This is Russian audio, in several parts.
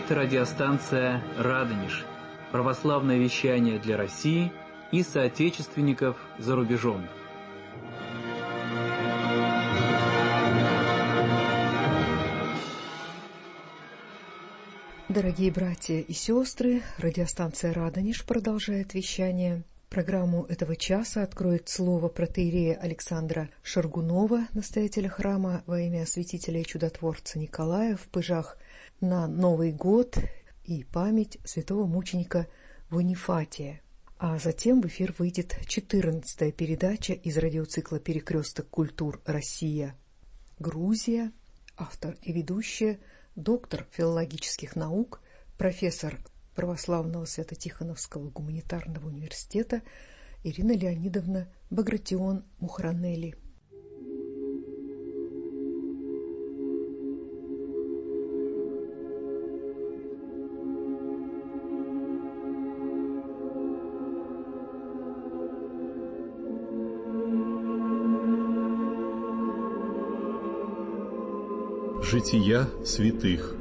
говорит радиостанция «Радонеж». Православное вещание для России и соотечественников за рубежом. Дорогие братья и сестры, радиостанция «Радонеж» продолжает вещание. Программу этого часа откроет слово протоиерея Александра Шаргунова, настоятеля храма во имя святителя и чудотворца Николая в Пыжах на Новый год и память святого мученика Ванифатия. А затем в эфир выйдет 14-я передача из радиоцикла «Перекресток культур. Россия. Грузия». Автор и ведущая доктор филологических наук, профессор Православного Свято-Тихоновского гуманитарного университета Ирина Леонидовна Багратион-Мухранели. Жития святых.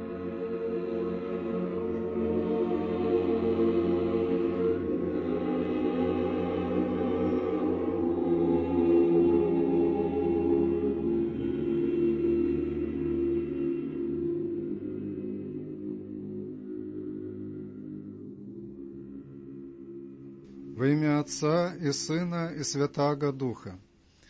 Во имя Отца и Сына и Святаго Духа.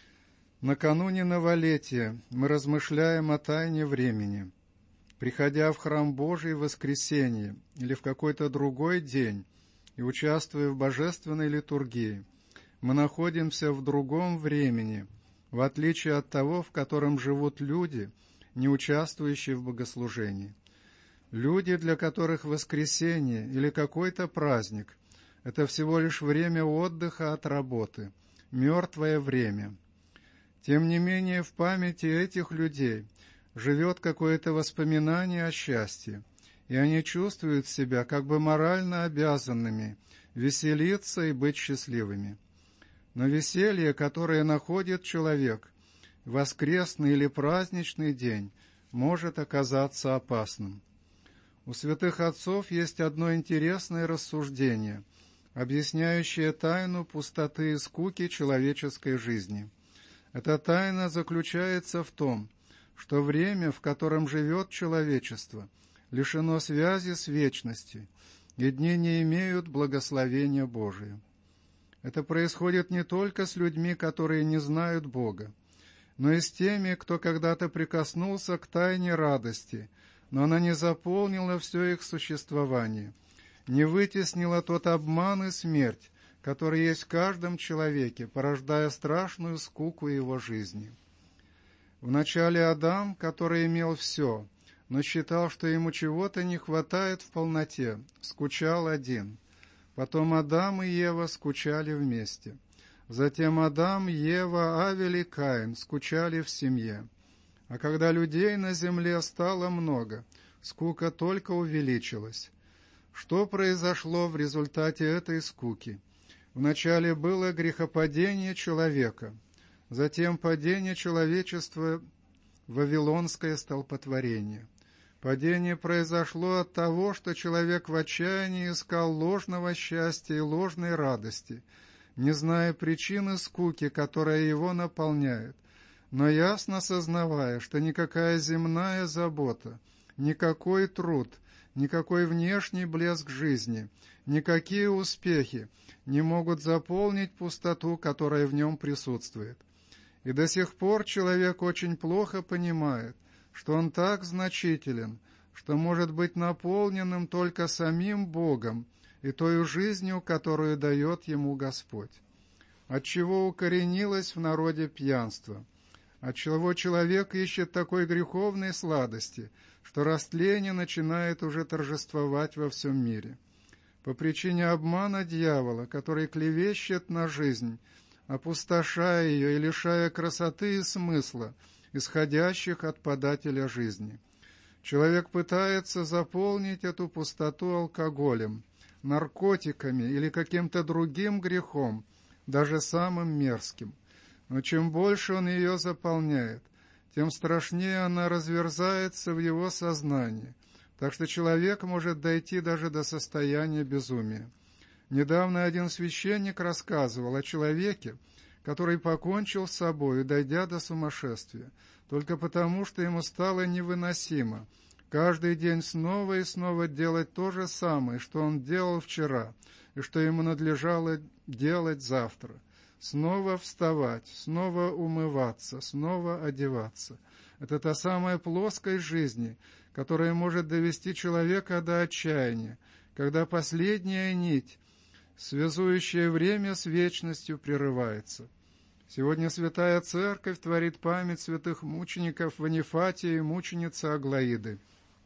Накануне новолетия мы размышляем о тайне времени. Приходя в храм Божий в воскресенье или в какой-то другой день и участвуя в божественной литургии, мы находимся в другом времени, в отличие от того, в котором живут люди, не участвующие в богослужении. Люди, для которых воскресенье или какой-то праздник – это всего лишь время отдыха от работы, мертвое время. Тем не менее, в памяти этих людей живет какое-то воспоминание о счастье, и они чувствуют себя как бы морально обязанными веселиться и быть счастливыми. Но веселье, которое находит человек в воскресный или праздничный день, может оказаться опасным. У святых отцов есть одно интересное рассуждение, объясняющее тайну пустоты и скуки человеческой жизни. Эта тайна заключается в том, что время, в котором живет человечество, лишено связи с вечностью, и дни не имеют благословения Божия. Это происходит не только с людьми, которые не знают Бога, но и с теми, кто когда-то прикоснулся к тайне радости, но она не заполнила все их существование, не вытеснила тот обман и смерть, который есть в каждом человеке, порождая страшную скуку его жизни. Вначале Адам, который имел все, но считал, что ему чего-то не хватает в полноте, скучал один. Потом Адам и Ева скучали вместе. Затем Адам, Ева, Авель и Каин скучали в семье. А когда людей на земле стало много, скука только увеличилась. Что произошло в результате этой скуки? Вначале было грехопадение человека, затем падение человечества, вавилонское столпотворение. Падение произошло от того, что человек в отчаянии искал ложного счастья и ложной радости, не зная причины скуки, которая его наполняет, но ясно сознавая, что никакая земная забота, никакой труд, никакой внешний блеск жизни, никакие успехи не могут заполнить пустоту, которая в нем присутствует. И до сих пор человек очень плохо понимает, что он так значителен, что может быть наполненным только самим Богом и той жизнью, которую дает ему Господь. Отчего укоренилось в народе пьянство? Отчего человек ищет такой греховной сладости, что растление начинает уже торжествовать во всем мире? По причине обмана дьявола, который клевещет на жизнь, опустошая ее и лишая красоты и смысла, исходящих от подателя жизни. Человек пытается заполнить эту пустоту алкоголем, наркотиками или каким-то другим грехом, даже самым мерзким. Но чем больше он ее заполняет, тем страшнее она разверзается в его сознании, так что человек может дойти даже до состояния безумия. Недавно один священник рассказывал о человеке, который покончил с собой, дойдя до сумасшествия, только потому, что ему стало невыносимо каждый день снова и снова делать то же самое, что он делал вчера, и что ему надлежало делать завтра. Снова вставать, снова умываться, снова одеваться. Это та самая плоскость жизни, которая может довести человека до отчаяния, когда последняя нить, связующая время с вечностью, прерывается. Сегодня Святая Церковь творит память святых мучеников Ванифатия и мученицы Аглаиды.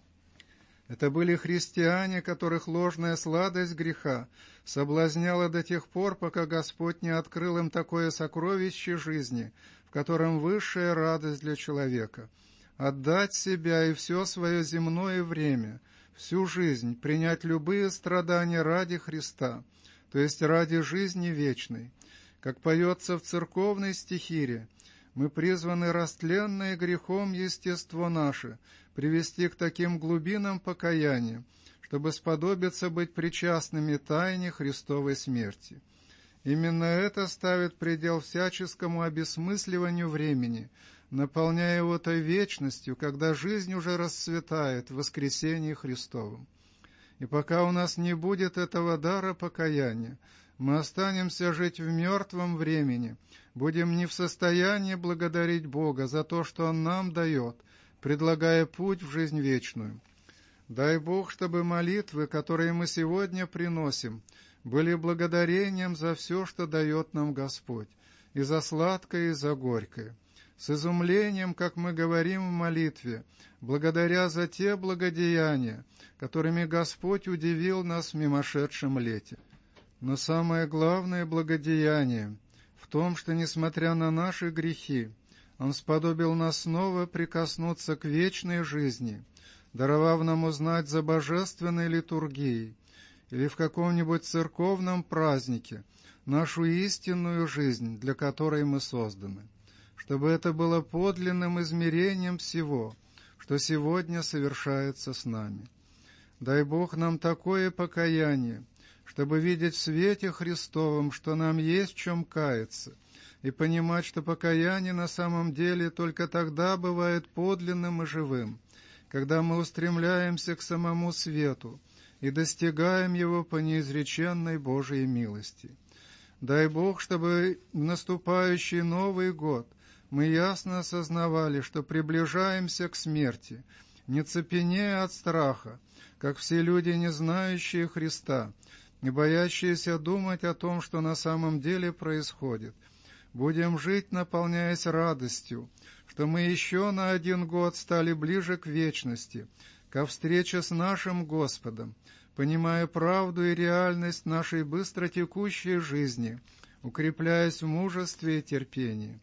Это были христиане, которых ложная сладость греха соблазняла до тех пор, пока Господь не открыл им такое сокровище жизни, в котором высшая радость для человека — отдать себя и все свое земное время, всю жизнь, принять любые страдания ради Христа, то есть ради жизни вечной. Как поется в церковной стихире, мы призваны растленное грехом естество наше привести к таким глубинам покаяния, чтобы сподобиться быть причастными тайне Христовой смерти. Именно это ставит предел всяческому обесмысливанию времени, наполняя его той вечностью, когда жизнь уже расцветает в воскресении Христовом. И пока у нас не будет этого дара покаяния, мы останемся жить в мертвом времени, будем не в состоянии благодарить Бога за то, что Он нам дает, предлагая путь в жизнь вечную. Дай Бог, чтобы молитвы, которые мы сегодня приносим, были благодарением за все, что дает нам Господь, и за сладкое, и за горькое. С изумлением, как мы говорим в молитве, благодаря за те благодеяния, которыми Господь удивил нас в мимошедшем лете. Но самое главное благодеяние в том, что, несмотря на наши грехи, Он сподобил нас снова прикоснуться к вечной жизни, даровав нам узнать за божественной литургией или в каком-нибудь церковном празднике нашу истинную жизнь, для которой мы созданы, чтобы это было подлинным измерением всего, что сегодня совершается с нами. Дай Бог нам такое покаяние, чтобы видеть в свете Христовом, что нам есть в чем каяться, и понимать, что покаяние на самом деле только тогда бывает подлинным и живым, когда мы устремляемся к самому свету и достигаем его по неизреченной Божией милости. Дай Бог, чтобы в наступающий Новый год мы ясно осознавали, что приближаемся к смерти, не цепенея от страха, как все люди, не знающие Христа, не боящиеся думать о том, что на самом деле происходит. Будем жить, наполняясь радостью, что мы еще на 1 год стали ближе к вечности, ко встрече с нашим Господом, понимая правду и реальность нашей быстротекущей жизни, укрепляясь в мужестве и терпении.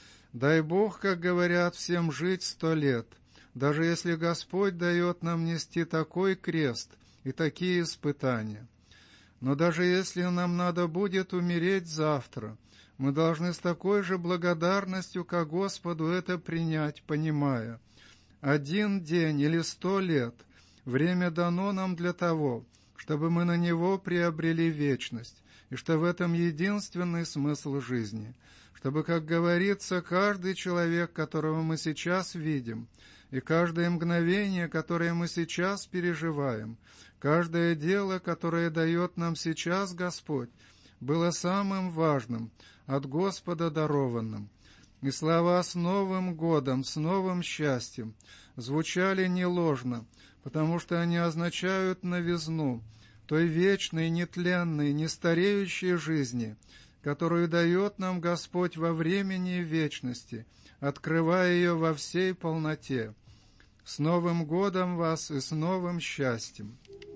Дай Бог, как говорят, всем жить 100 лет, даже если Господь дает нам нести такой крест и такие испытания. Но даже если нам надо будет умереть завтра, мы должны с такой же благодарностью ко Господу это принять, понимая: 1 день или 100 лет время дано нам для того, чтобы мы на него приобрели вечность, и что в этом единственный смысл жизни, чтобы, как говорится, каждый человек, которого мы сейчас видим, и каждое мгновение, которое мы сейчас переживаем, каждое дело, которое дает нам сейчас Господь, было самым важным, от Господа дарованным. И слова «с Новым годом», «с новым счастьем» звучали не ложно, потому что они означают новизну той вечной, нетленной, нестареющей жизни, которую дает нам Господь во времени и вечности, открывая ее во всей полноте. С Новым годом вас и с новым счастьем!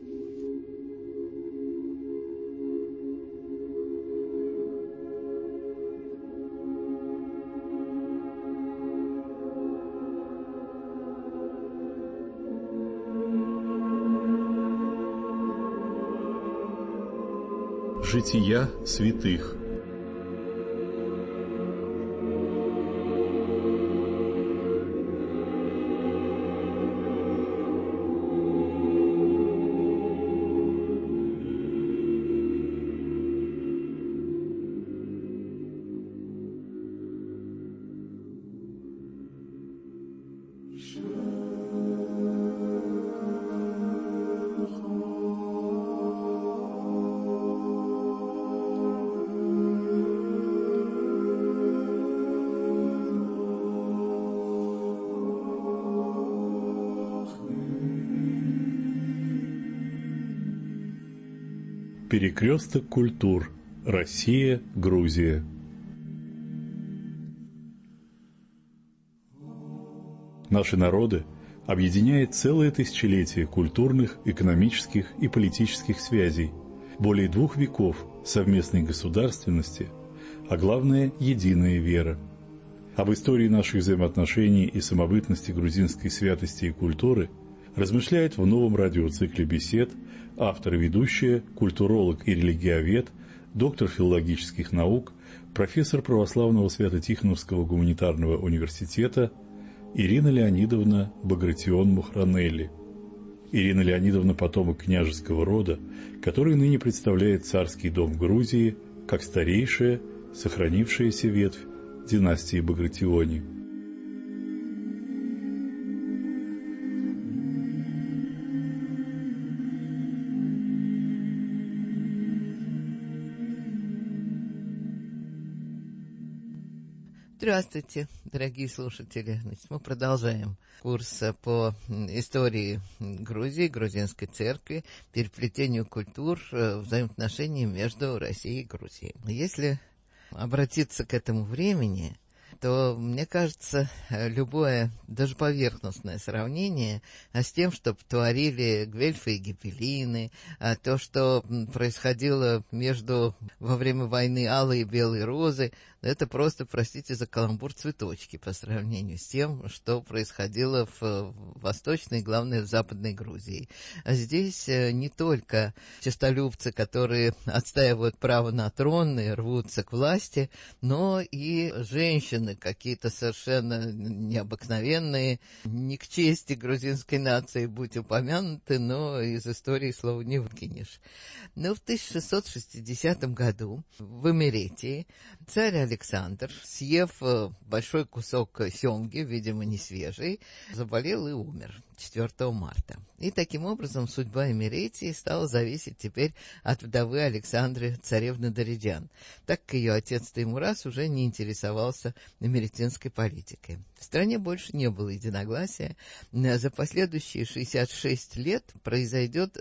Жития святых. Перекресток культур. Россия, Грузия. Наши народы объединяет целое тысячелетие культурных, экономических и политических связей, более 2 веков совместной государственности, а главное – единая вера. Об истории наших взаимоотношений и самобытности грузинской святости и культуры размышляет в новом радиоцикле бесед автор и ведущая, культуролог и религиовед, доктор филологических наук, профессор православного Свято-Тихоновского гуманитарного университета Ирина Леонидовна Багратион-Мухранелли. Ирина Леонидовна – потомок княжеского рода, который ныне представляет царский дом Грузии как старейшая, сохранившаяся ветвь династии Багратиони. Здравствуйте, дорогие слушатели. Мы продолжаем курс по истории Грузии, грузинской церкви, переплетению культур, взаимоотношений между Россией и Грузией. Если обратиться к этому времени, то, мне кажется, любое, даже поверхностное сравнение с тем, что творили гвельфы и гибеллины, то, что происходило во время войны алой и белой розы, это просто, простите за каламбур, цветочки по сравнению с тем, что происходило в Восточной, главное, в Западной Грузии. А здесь не только честолюбцы, которые отстаивают право на трон и рвутся к власти, но и женщины, какие-то совершенно необыкновенные, не к чести грузинской нации будь упомянуты, но из истории слова не выкинешь. Но в 1660 году в Имеретии царь Александр, съев большой кусок семги, видимо, не свежий, заболел и умер 4 марта. И таким образом судьба Имеретии стала зависеть теперь от вдовы Александры, царевны Дариджан, так как ее отец Теймурас уже не интересовался имеретинской политикой. В стране больше не было единогласия. За последующие 66 лет произойдет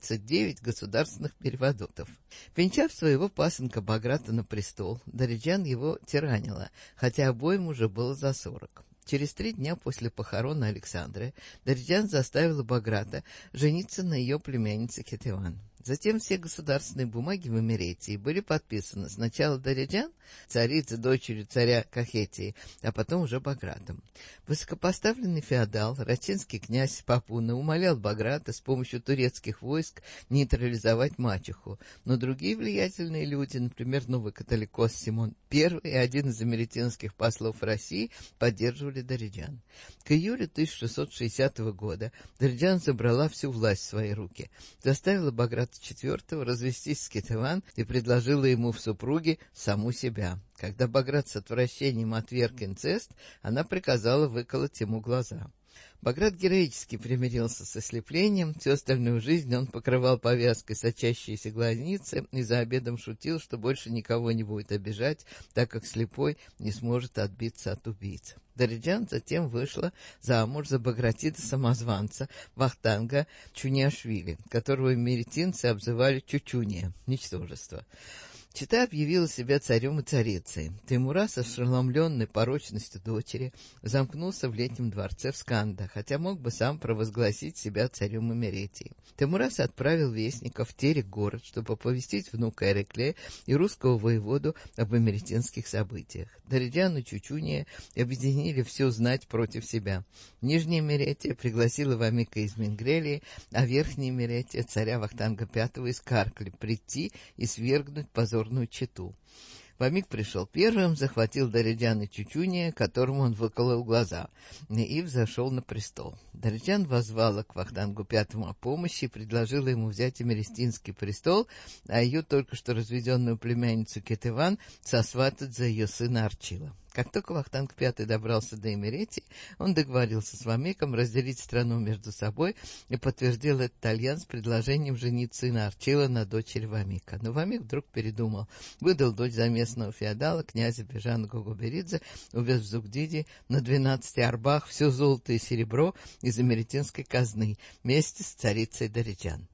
29 государственных переворотов. Венчав своего пасынка Баграта на престол, Дариджан его тиранила, хотя обоим уже было за 40. Через 3 дня после похорон Александры Дариджан заставила Баграта жениться на ее племяннице Кетеван. Затем все государственные бумаги в Имеретии были подписаны сначала Дариджан, царицей, дочерью царя Кахетии, а потом уже Багратом. Высокопоставленный феодал, рачинский князь Папуна, умолял Баграта с помощью турецких войск нейтрализовать мачеху, но другие влиятельные люди, например, новый католикос Симон I и один из имеретинских послов России, поддерживали Дариджан. К июлю 1660 года Дариджан забрала всю власть в свои руки, заставила Баграта IV развестись с Кетеван и предложила ему в супруги саму себя. Когда Баграт с отвращением отверг инцест, она приказала выколоть ему глаза. Баграт героически примирился с ослеплением, всю остальную жизнь он покрывал повязкой сочащиеся глазницы и за обедом шутил, что больше никого не будет обижать, так как слепой не сможет отбиться от убийц. Дариджан затем вышла замуж за Багратида-самозванца Вахтанга Чуниашвили, которого имеретинцы обзывали Чучуния, ничтожество. Чета объявила себя царем и царицей. Теймурас, ошеломленный порочностью дочери, замкнулся в летнем дворце в Сканда, хотя мог бы сам провозгласить себя царем Имеретии. Теймурас отправил вестников в Терек-город, чтобы оповестить внука Эрекле и русского воеводу об имеретинских событиях. Дариджан и Чучуния объединили всю знать против себя. Нижняя Имеретия пригласила Вамика из Мингрелии, а Верхняя Имеретия царя Вахтанга V из Каркли прийти и свергнуть позорную чету. Вамик пришел первым, захватил Дариджан и Чучуния, которому он выколол глаза, и взошел на престол. Дариджан воззвала к Вахтангу V о помощи и предложила ему взять имеретинский престол, а ее только что разведенную племянницу Кетеван сосватать за ее сына Арчила. Как только Вахтанг V добрался до Имеретии, он договорился с Вамиком разделить страну между собой и подтвердил этот альянс предложением женить сына Арчила на дочери Вамика. Но Вамик вдруг передумал, выдал дочь за местного феодала, князя Бежана Гогоберидзе, увез в Зугдиди на 12 арбах все золото и серебро из имеретинской казны вместе с царицей Дариджан.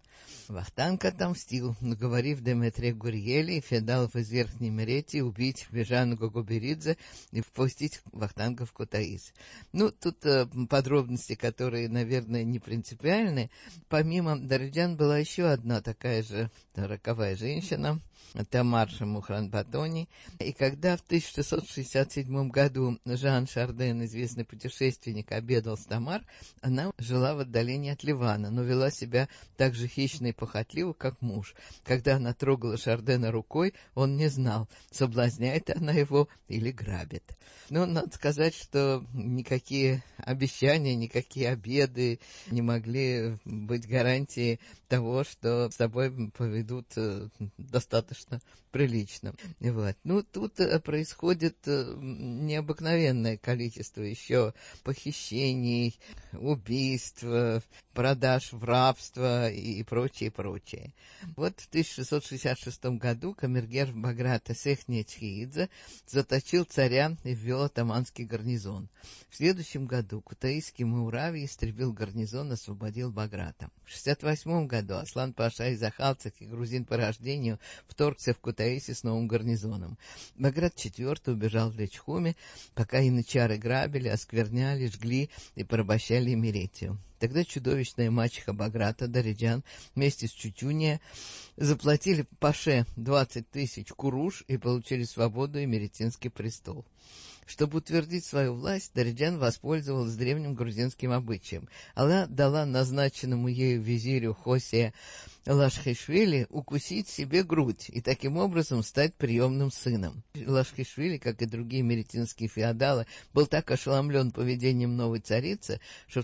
Вахтанг отомстил, наговорив Деметре Гурьели и феодалов из Верхней Меретии убить Бежану Гогоберидзе и впустить Вахтанга в Кутаис. Тут подробности, которые, наверное, не принципиальны. Помимо Дариджан была еще одна такая же роковая женщина, Тамар Мухран-Батони. И когда в 1667 году Жан Шарден, известный путешественник, обедал с Тамар, она жила в отдалении от Ливана, но вела себя так же хищно и похотливо, как муж. Когда она трогала Шардена рукой, он не знал, соблазняет она его или грабит. Но надо сказать, что никакие обещания, никакие обеды не могли быть гарантией того, что с тобой поведут достаточно прилично. Вот. Тут происходит необыкновенное количество еще похищений, убийств, продаж в рабство и прочее. Вот в 1666 году камергер Баграта Сехнечхиидзе заточил царя и ввел атаманский гарнизон. В следующем году кутаисский Муравий истребил гарнизон, освободил Баграта. В 1968 году Аслан Паша из Ахалцев, грузин по рождению, вторгся в Кутаиси с новым гарнизоном. Баграт IV убежал в Лечхуме, пока янычары грабили, оскверняли, жгли и порабощали Имеретию. Тогда чудовищная мачеха Баграта, Дариджан, вместе с Чучуния заплатили Паше 20 тысяч куруш и получили свободу и Меретинский престол. Чтобы утвердить свою власть, Дариджан воспользовалась древним грузинским обычаем. Она дала назначенному ею визирю Хосия Лашхишвили укусить себе грудь и таким образом стать приемным сыном. Лашхишвили, как и другие меретинские феодалы, был так ошеломлен поведением новой царицы, что в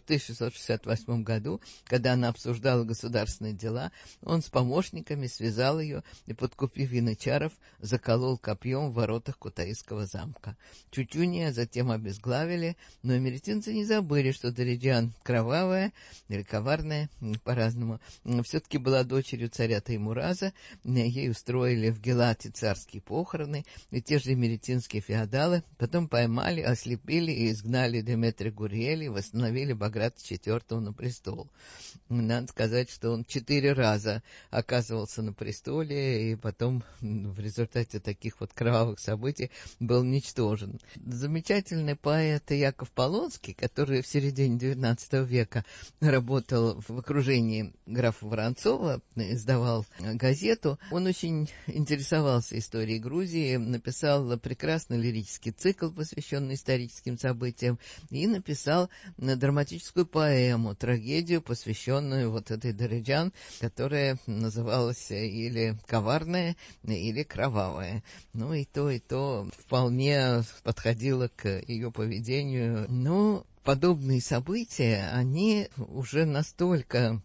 1668 году, когда она обсуждала государственные дела, он с помощниками связал ее и, подкупив янычаров, заколол копьем в воротах Кутаисского замка. Чучуния затем обезглавили, но меретинцы не забыли, что Дариджан кровавая или коварная, по-разному, все-таки была дочерью царя Таймураза. Ей устроили в Гелате царские похороны, и те же меретинские феодалы потом поймали, ослепили и изгнали Деметре Гурьели и восстановили Баграта IV на престол. Надо сказать, что он 4 раза оказывался на престоле, и потом в результате таких вот кровавых событий был уничтожен. Замечательный поэт Яков Полонский, который в середине XIX века работал в окружении графа Воронцова, издавал газету, он очень интересовался историей Грузии, написал прекрасный лирический цикл, посвященный историческим событиям, и написал драматическую поэму, трагедию, посвященную вот этой Дариджан, которая называлась или «Коварная», или «Кровавая». И то вполне подходило к ее поведению. Но подобные события, они уже настолько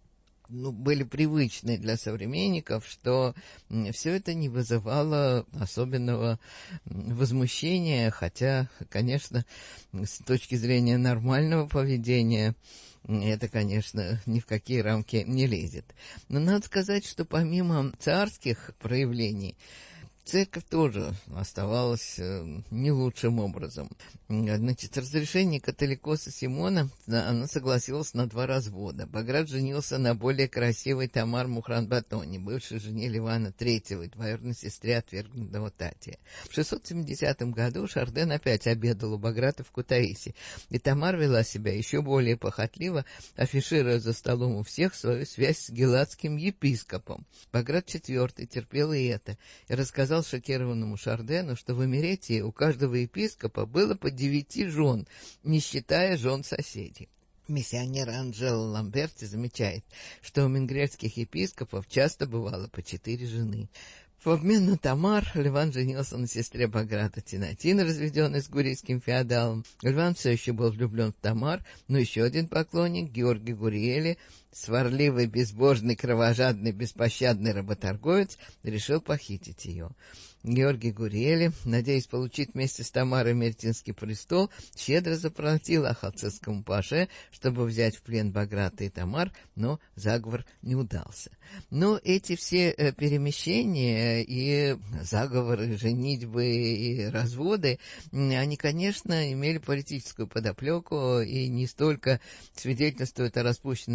были привычны для современников, что все это не вызывало особенного возмущения, хотя, конечно, с точки зрения нормального поведения это, конечно, ни в какие рамки не лезет. Но надо сказать, что помимо царских проявлений, церковь тоже оставалась не лучшим образом. Разрешение католикоса Симона, она согласилась на 2 развода. Баграт женился на более красивой Тамар Мухран-Батони, бывшей жене Ливана III, двоюродной сестре отвергнутого Татия. В 670 году Шарден опять обедал у Баграта в Кутаиси, и Тамар вела себя еще более похотливо, афишируя за столом у всех свою связь с геладским епископом. Баграт IV терпел и это, и рассказал шокированному Шардену, что в Имеретии у каждого епископа было по 9 жен, не считая жен соседей. Миссионер Анджело Ламберти замечает, что у менгрельских епископов часто бывало по 4 жены. В обмен на Тамар Ливан женился на сестре Баграта Тинатин, разведенной с гурийским феодалом. Ливан все еще был влюблен в Тамар, но еще один поклонник, Георгий Гурьели, сварливый, безбожный, кровожадный, беспощадный работорговец, решил похитить ее. Георгий Гурьели, надеясь получить вместе с Тамарой Меретинский престол, щедро заплатил ахалцевскому паше, чтобы взять в плен Баграта и Тамар, но заговор не удался. Но эти все перемещения и заговоры, женитьбы и разводы, они, конечно, имели политическую подоплеку и не столько свидетельствуют о распущенности нравов,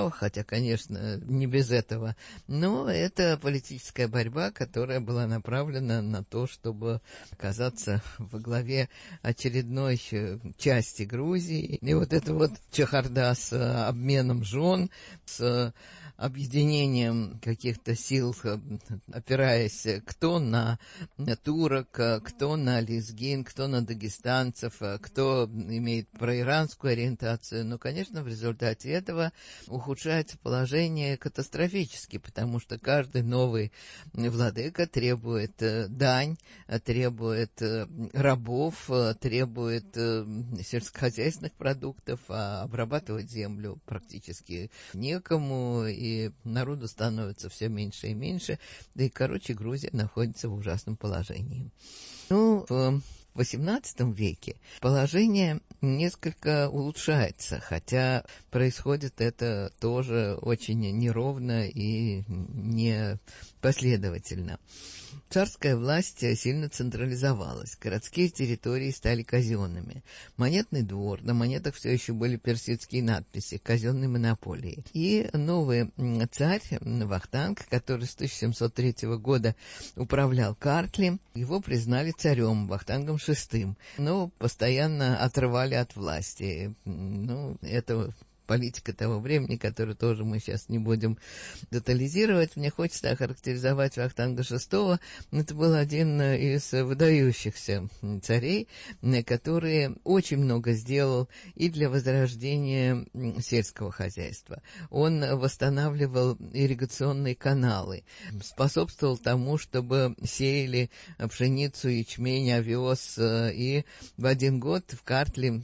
состава, хотя, конечно, не без этого. Но это политическая борьба, которая была направлена на то, чтобы оказаться во главе очередной части Грузии. И вот это вот чехарда с обменом жен, с объединением каких-то сил, опираясь кто на турок, кто на лезгин, кто на дагестанцев, кто имеет проиранскую ориентацию. Но, конечно, в результате этого ухудшается положение катастрофически, потому что каждый новый владыка требует дань, требует рабов, требует сельскохозяйственных продуктов, а обрабатывать землю практически некому, и народу становится все меньше и меньше, да и, короче, Грузия находится в ужасном положении. Ну, в XVIII веке положение несколько улучшается, хотя происходит это тоже очень неровно и непоследовательно. Царская власть сильно централизовалась, городские территории стали казенными. Монетный двор, на монетах все еще были персидские надписи, казенной монополии. И новый царь Вахтанг, который с 1703 года управлял Картли, его признали царем Вахтангом VI, но постоянно отрывали от власти. Ну, это политика того времени, которую тоже мы сейчас не будем детализировать. Мне хочется охарактеризовать Вахтанга VI. Это был один из выдающихся царей, который очень много сделал и для возрождения сельского хозяйства. Он восстанавливал ирригационные каналы, способствовал тому, чтобы сеяли пшеницу, ячмень, овес, и в один год в Картле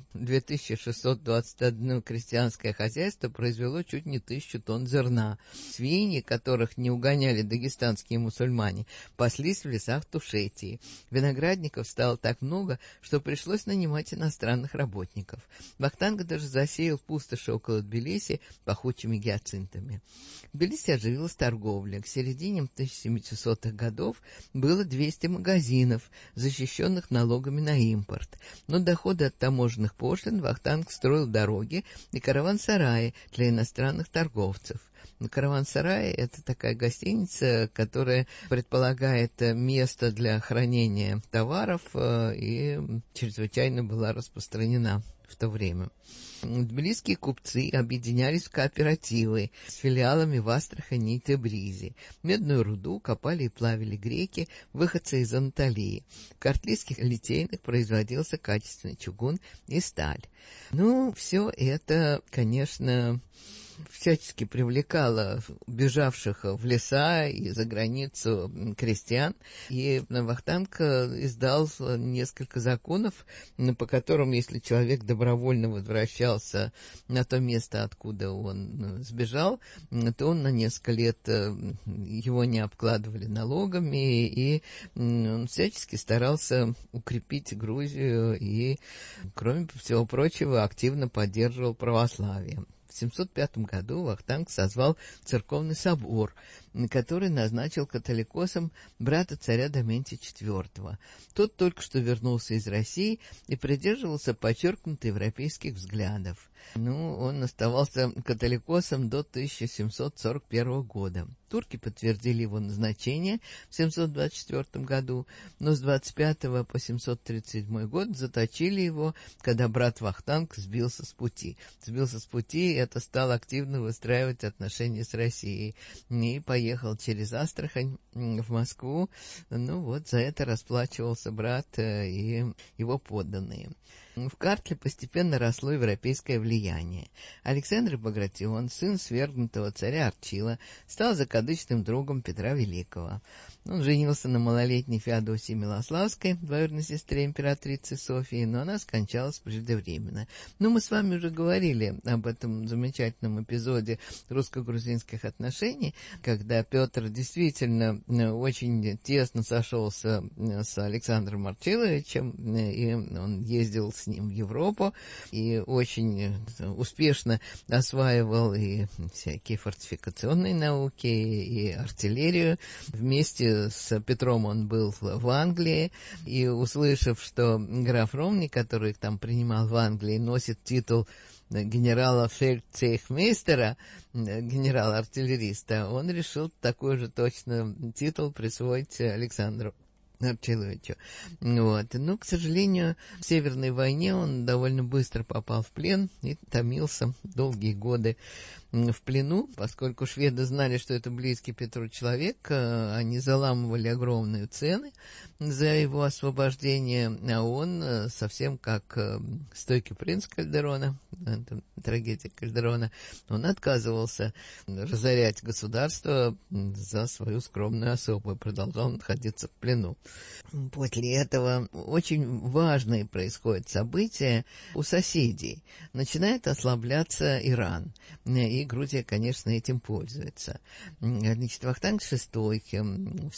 2621 крестьянское хозяйство произвело чуть не 1000 тонн зерна. Свиньи, которых не угоняли дагестанские мусульмане, паслись в лесах Тушетии. Виноградников стало так много, что пришлось нанимать иностранных работников. Вахтанг даже засеял пустоши около Тбилиси пахучими гиацинтами. В Тбилиси оживилась торговля. К середине 1700-х годов было 200 магазинов, защищенных налогами на импорт. Но доходы от таможенных пошлин Вахтанг строил дороги и караван-сараи для иностранных торговцев. Караван-сарай — это такая гостиница, которая предполагает место для хранения товаров и чрезвычайно была распространена в то время. Тбилисские купцы объединялись в кооперативы с филиалами в Астрахани и Тебризе. Медную руду копали и плавили греки, выходцы из Анатолии. В картлийских литейных производился качественный чугун и сталь. Ну, все это, конечно, всячески привлекало бежавших в леса и за границу крестьян, и Вахтанг издал несколько законов, по которым, если человек добровольно возвращался на то место, откуда он сбежал, то он на несколько лет его не обкладывали налогами, и он всячески старался укрепить Грузию и, кроме всего прочего, активно поддерживал православие. В 705 году Вахтанг созвал церковный собор, который назначил католикосом брата царя Доментия IV. Тот только что вернулся из России и придерживался подчеркнуто европейских взглядов. Он оставался католикосом до 1741 года. Турки подтвердили его назначение в 724 году, но с 25 по 737 год заточили его, когда брат Вахтанг сбился с пути. И это стал активно выстраивать отношения с Россией. И поехал через Астрахань в Москву. За это расплачивался брат и его подданные. В Картле постепенно росло европейское влияние. Александр Багратион, сын свергнутого царя Арчила, стал закадычным другом Петра Великого. Он женился на малолетней Феодосии Милославской, двоюродной сестре императрицы Софии, но она скончалась преждевременно. Мы с вами уже говорили об этом замечательном эпизоде русско-грузинских отношений, когда Петр действительно очень тесно сошелся с Александром Арчиловичем, и он ездил с ним в Европу и очень успешно осваивал и всякие фортификационные науки, и артиллерию. Вместе с Петром он был в Англии, и, услышав, что граф Ромни, который их там принимал в Англии, носит титул генерала-фельдцейхмейстера, генерала-артиллериста, он решил такой же точно титул присвоить Александру Арчиловичу. Вот. Но, к сожалению, в Северной войне он довольно быстро попал в плен и томился долгие годы в плену, поскольку шведы знали, что это близкий Петру человек, они заламывали огромные цены за его освобождение, а он, совсем как стойкий принц Кальдерона, трагедия Кальдерона, он отказывался разорять государство за свою скромную особу и продолжал находиться в плену. После этого очень важные происходят события у соседей. Начинает ослабляться Иран, и Грузия, конечно, этим пользуется. Значит, Вахтанг VI в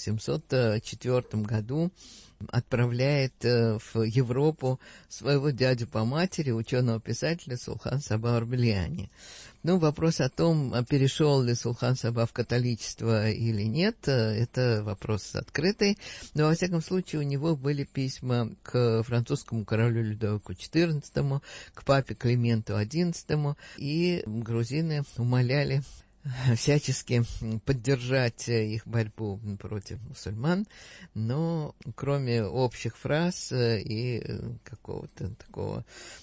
704 году отправляет в Европу своего дядю по матери, ученого-писателя Сулхан-Саба Орбеляни. Ну, вопрос о том, перешел ли Сулхан-Саба в католичество или нет, это вопрос открытый. Но, во всяком случае, у него были письма к французскому королю Людовику XIV, к папе Клименту XI, и грузины умоляли всячески поддержать их борьбу против мусульман, но кроме общих фраз и какого-то такого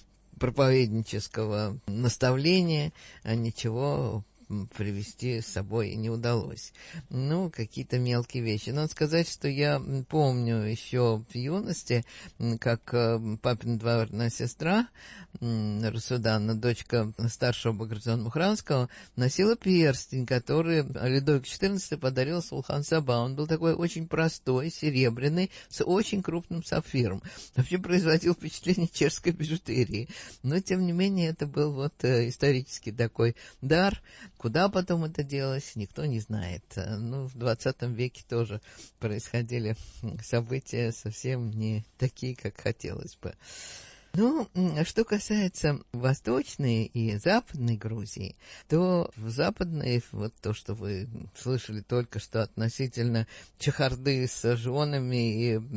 проповеднического наставления ничего привести с собой не удалось. Ну, какие-то мелкие вещи. Надо сказать, что я помню еще в юности, как папина двоюродная сестра Расуданна, дочка старшего Багратиона Мухранского, носила перстень, который Людовик XIV подарил Сулхан-Саба. Он был такой очень простой, серебряный, с очень крупным сапфиром. Вообще производил впечатление чешской бижутерии. Но, тем не менее, это был вот исторический такой дар. Куда потом это делось, никто не знает. Ну, в 20 веке тоже происходили события совсем не такие, как хотелось бы. Ну, что касается Восточной и Западной Грузии, то в Западной, вот то, что вы слышали только что относительно чехарды с женами и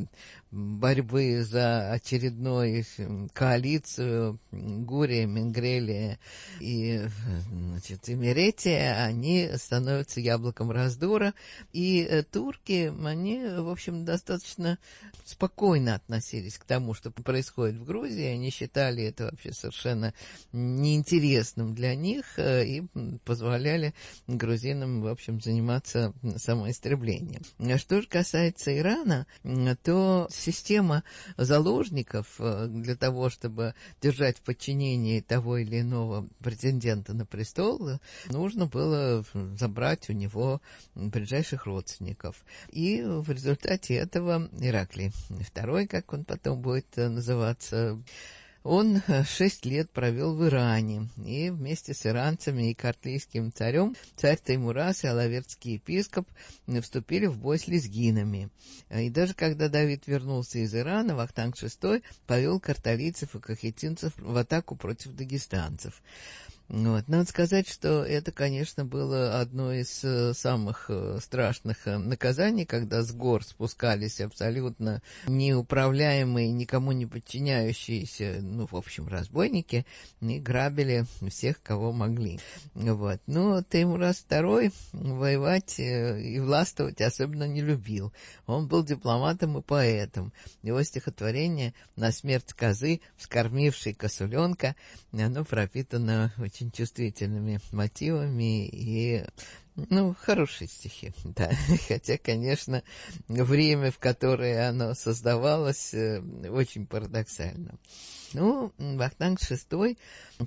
борьбы за очередную коалицию Гурия, Менгрелия и, значит, Имеретия, они становятся яблоком раздора, и турки, они, в общем, достаточно спокойно относились к тому, что происходит в Грузии. Они считали это вообще совершенно неинтересным для них и позволяли грузинам, в общем, заниматься самоистреблением. Что же касается Ирана, то система заложников для того, чтобы держать в подчинении того или иного претендента на престол, нужно было забрать у него ближайших родственников. И в результате этого Ираклий II, как он потом будет называться, он 6 лет провел в Иране, и вместе с иранцами и картлийским царем царь Теймурас и алавердский епископ вступили в бой с лезгинами. И даже когда Давид вернулся из Ирана, Вахтанг VI повел карталийцев и кахетинцев в атаку против дагестанцев. Вот. Надо сказать, что это, конечно, было одно из самых страшных наказаний, когда с гор спускались абсолютно неуправляемые, никому не подчиняющиеся, ну, в общем, разбойники, и грабили всех, кого могли. Вот. Но Теймурас II воевать и властвовать особенно не любил. Он был дипломатом и поэтом. Его стихотворение «На смерть козы, вскормившей косуленка», оно пропитано очень чувствительными мотивами и, ну, хорошие стихи, да. Хотя, конечно, время, в которое оно создавалось, очень парадоксально. Ну, Вахтанг VI в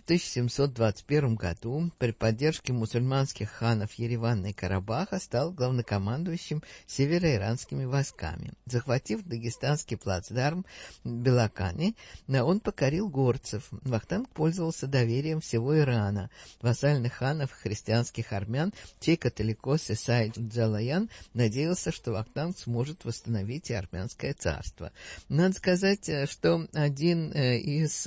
1721 году при поддержке мусульманских ханов Еревана и Карабаха стал главнокомандующим североиранскими войсками. Захватив дагестанский плацдарм Белакани, он покорил горцев. Вахтанг пользовался доверием всего Ирана, вассальных ханов и христианских армян, чей Католикос Исаи Джалаян надеялся, что Вахтанг сможет восстановить и Армянское царство. Надо сказать, что один из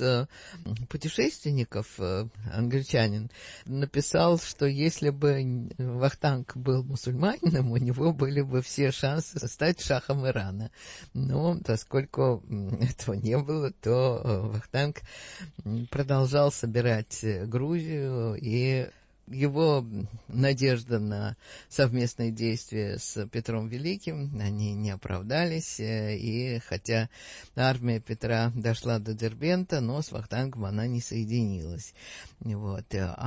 путешественников, англичанин, написал, что если бы Вахтанг был мусульманином, у него были бы все шансы стать шахом Ирана. Но поскольку этого не было, то Вахтанг продолжал собирать Грузию, и его надежда на совместные действия с Петром Великим, они не оправдались, и хотя армия Петра дошла до Дербента, но с Вахтангом она не соединилась. Вот.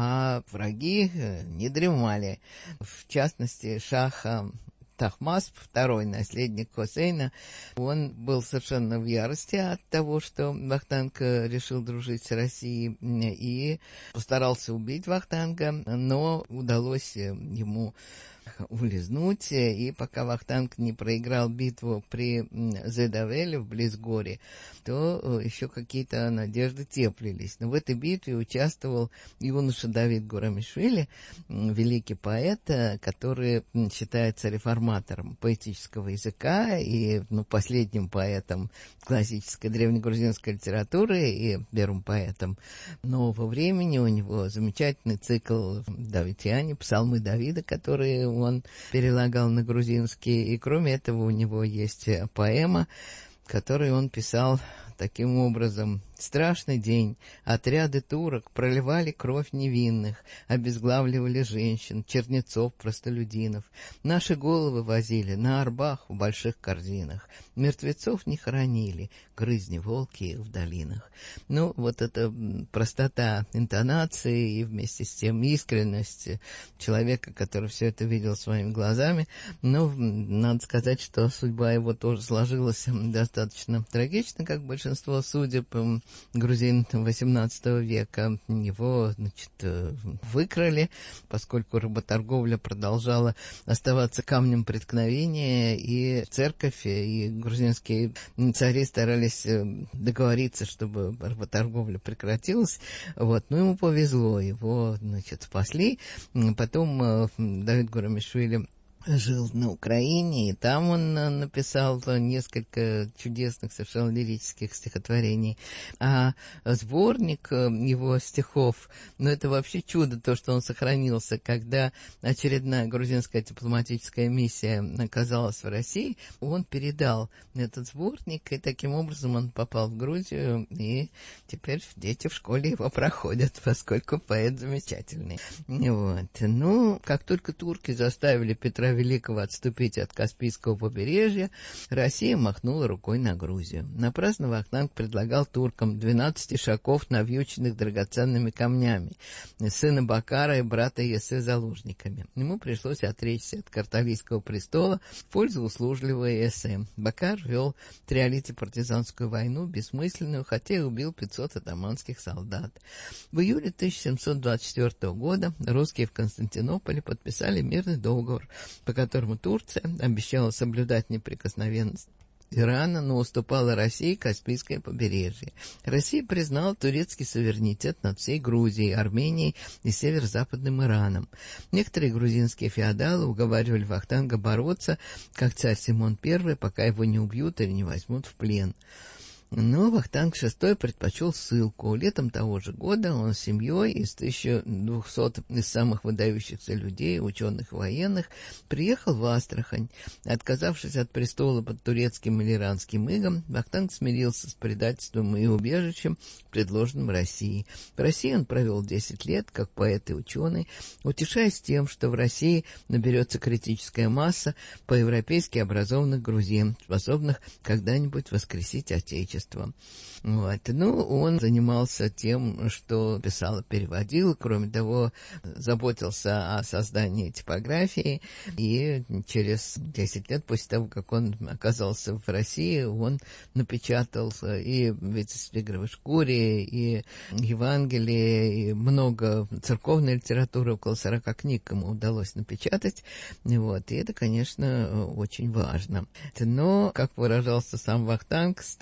А враги не дремали. В частности, шаха Тахмасп, второй наследник Хусейна, он был совершенно в ярости от того, что Вахтанг решил дружить с Россией, и постарался убить Вахтанга, но удалось ему улизнуть, и пока Вахтанг не проиграл битву при Зедавеле, вблиз Гори, то еще какие-то надежды теплились. Но в этой битве участвовал юноша Давид Гурамишвили, великий поэт, который считается реформатором поэтического языка и последним поэтом классической древнегрузинской литературы и первым поэтом нового времени. У него замечательный цикл Давидиани, псалмы Давида, которые он перелагал на грузинский, и кроме этого у него есть поэма, которую он писал таким образом: «Страшный день. Отряды турок проливали кровь невинных, обезглавливали женщин, чернецов, простолюдинов. Наши головы возили на арбах в больших корзинах. Мертвецов не хоронили, грызни волки их в долинах». Ну, вот эта простота интонации и вместе с тем искренность человека, который все это видел своими глазами. Но надо сказать, что судьба его тоже сложилась достаточно трагично, как большинство судеб грузин XVIII века. Его, выкрали, поскольку работорговля продолжала оставаться камнем преткновения, и церковь, и грузинские цари старались договориться, чтобы работорговля прекратилась. Вот. Но ему повезло, его, спасли. Потом Давид Гурамишвили жил на Украине, и там он написал несколько чудесных, совершенно лирических стихотворений. А сборник его стихов, это вообще чудо, то, что он сохранился, когда очередная грузинская дипломатическая миссия оказалась в России, он передал этот сборник, и таким образом он попал в Грузию, и теперь дети в школе его проходят, поскольку поэт замечательный. Вот. Как только турки заставили Петра Великого отступить от Каспийского побережья, Россия махнула рукой на Грузию. Напрасно Вахтанг предлагал туркам 12 шаков, навьюченных драгоценными камнями, сына Бакара и брата Ясы заложниками. Ему пришлось отречься от Карталийского престола в пользу услужливого Ясы. Бакар вел в Триолите партизанскую войну, бессмысленную, хотя и убил 500 атаманских солдат. В июле 1724 года русские в Константинополе подписали мирный договор, по которому Турция обещала соблюдать неприкосновенность Ирана, но уступала России Каспийское побережье. Россия признала турецкий суверенитет над всей Грузией, Арменией и северо-западным Ираном. Некоторые грузинские феодалы уговаривали Вахтанга бороться, как царь Симон I, пока его не убьют или не возьмут в плен. Но Вахтанг VI предпочел ссылку. Летом того же года он с семьей из 1200 из самых выдающихся людей, ученых и военных, приехал в Астрахань. Отказавшись от престола под турецким или иранским игом, Вахтанг смирился с предательством и убежищем, предложенным России. В России он провел 10 лет, как поэт и ученый, утешаясь тем, что в России наберется критическая масса по-европейски образованных грузин, способных когда-нибудь воскресить Отечество. Вот. Он занимался тем, что писал и переводил. Кроме того, заботился о создании типографии. И через 10 лет после того, как он оказался в России, он напечатал и «Витязь в тигровой шкуре», и Евангелие, и много церковной литературы, около 40 книг ему удалось напечатать. Вот. И это, конечно, очень важно. Но, как выражался сам Вахтанг, страна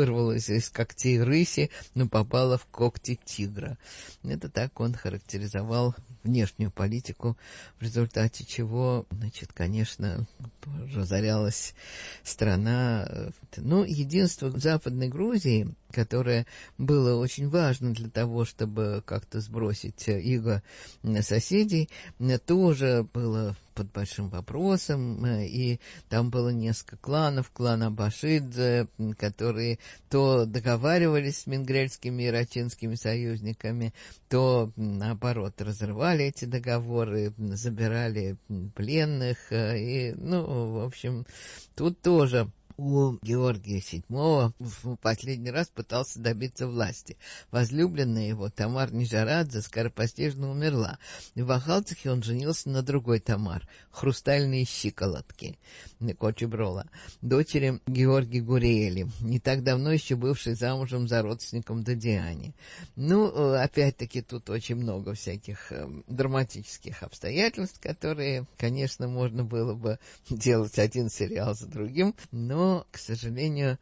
вырвалась из когтей рыси, но попала в когти тигра. Это так он характеризовал внешнюю политику, в результате чего, значит, конечно, разорялась страна. Ну, единство Западной Грузии, которое было очень важно для того, чтобы как-то сбросить иго соседей, тоже было под большим вопросом, и там было несколько кланов, клан Абашидзе, которые то договаривались с мингрельскими и рачинскими союзниками, то, наоборот, разрывали эти договоры, забирали пленных, и, ну, в общем, тут тоже у Георгия VII в последний раз пытался добиться власти. Возлюбленная его, Тамар Нижарадзе, скоропостижно умерла. В Ахалцихе он женился на другой Тамар, Хрустальные щиколотки, Кочеброла, дочери Георгия Гуриэли, не так давно еще бывшей замужем за родственником Додиани. Ну, опять-таки, тут очень много всяких драматических обстоятельств, которые, конечно, можно было бы делать один сериал за другим, но, к сожалению,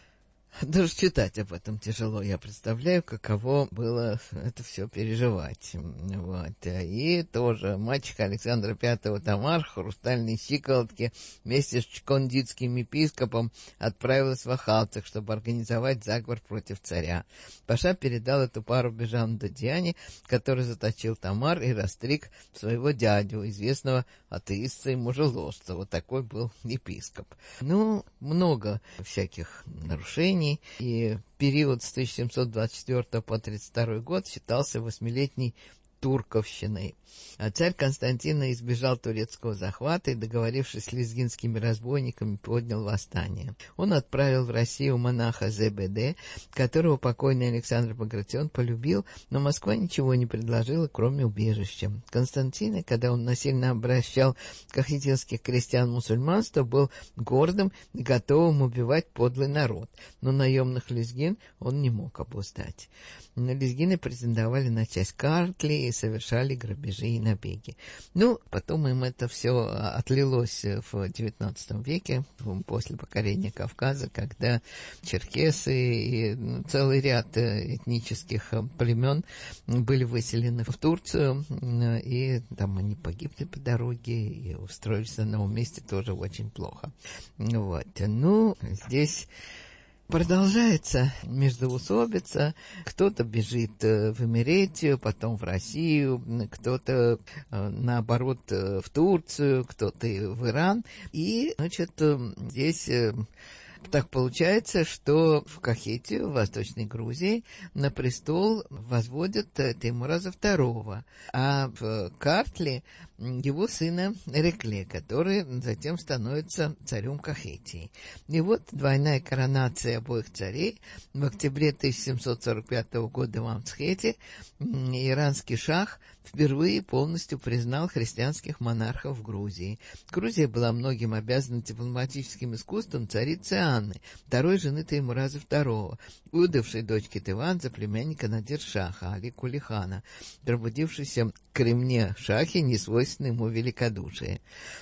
даже читать об этом тяжело. Я представляю, каково было это все переживать. Вот. И тоже мачеха Александра V Тамар, Хрустальные щиколотки, вместе с чкондитским епископом отправилась в Ахалцих, чтобы организовать заговор против царя. Паша передал эту пару Бежану Додиане, который заточил Тамар и растриг своего дядю, известного атеиста и мужеложца. Вот такой был епископ. Ну, много всяких нарушений. И период с 1724 по 1932 год считался восьмилетней турковщиной. А царь Константин избежал турецкого захвата и, договорившись с лезгинскими разбойниками, поднял восстание. Он отправил в Россию монаха ЗБД, которого покойный Александр Багратион полюбил, но Москва ничего не предложила, кроме убежища. Константин, когда он насильно обращал кахетинских крестьян в мусульманство, был гордым и готовым убивать подлый народ, но наемных лезгин он не мог обуздать. Но лезгины претендовали на часть Картли и совершали грабежи и набеги. Ну, потом им это все отлилось в XIX веке, после покорения Кавказа, когда черкесы и целый ряд этнических племен были выселены в Турцию, и там они погибли по дороге и устроились на новом месте тоже очень плохо. Вот. Ну, здесь продолжается междоусобица. Кто-то бежит в Имеретию, потом в Россию, кто-то, наоборот, в Турцию, кто-то в Иран. И, значит, здесь так получается, что в Кахетию, в Восточной Грузии, на престол возводят Теймураза II, а в Картли его сына Эрекле, который затем становится царем Кахетии. И вот двойная коронация обоих царей. В октябре 1745 года в Амцхете иранский шах впервые полностью признал христианских монархов в Грузии. Грузия была многим обязана дипломатическим искусством царицы Анны, второй жены Теймураза II, выдавшей дочке Тыван за племянника Надир-шаха Али Кулихана, пробудившейся к ремне шахе несвойственное ему великодушие.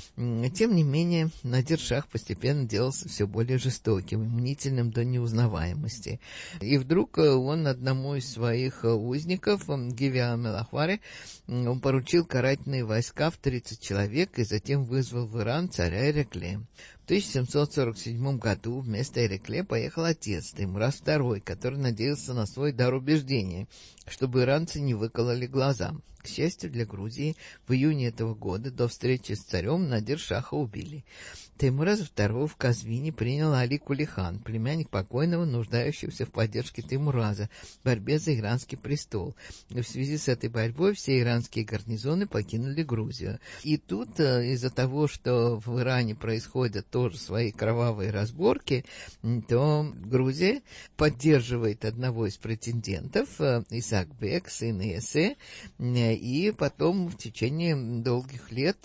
Тем не менее, Надир-шах постепенно делался все более жестоким, мнительным до неузнаваемости. И вдруг он одному из своих узников, Гивиа Мелахваре, он поручил карательные войска в 30 человек и затем вызвал в Иран царя Эрекле. В 1747 году вместо Эрекле поехал отец Теймураз II, который надеялся на свой дар убеждения, чтобы иранцы не выкололи глаза. К счастью для Грузии, в июне этого года до встречи с царем Надир-шаха убили. Теймураза II в Казвине принял Али Кулихан, племянник покойного, нуждающегося в поддержке Теймураза, в борьбе за иранский престол. И в связи с этой борьбой все иранские гарнизоны покинули Грузию. И тут из-за того, что в Иране происходят тоже свои кровавые разборки, то Грузия поддерживает одного из претендентов, Исаакбек, сын Иесе, и потом в течение долгих лет